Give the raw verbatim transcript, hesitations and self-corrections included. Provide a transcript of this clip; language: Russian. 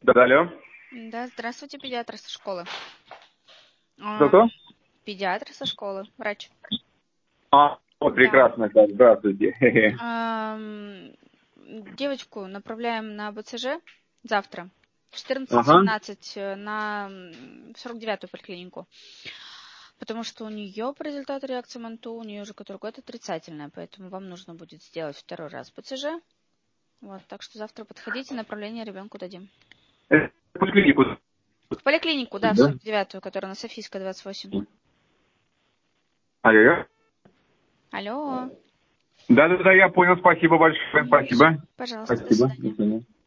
Да, алло. Да, здравствуйте, педиатр со школы. Кто-кто? Педиатр со школы, врач. А, вот Да. прекрасно, так, здравствуйте. Хе-хе. Ам, Девочку направляем на БЦЖ завтра в Ага. четырнадцать-семнадцать э, на м, сорок девятую поликлинику. Потому что у нее по результату реакции МАНТУ, у нее уже который год отрицательная, поэтому вам нужно будет сделать второй раз БЦЖ. Вот, так что завтра подходите, направление ребенку дадим. Э, В поликлинику. В поликлинику, да, в Да? сорок девятую, которая на Софийской, двадцать восемь. Алло. Алло. Да-да-да, я понял, спасибо большое, Мгм. спасибо. Пожалуйста, до Спасибо, до свидания. свидания.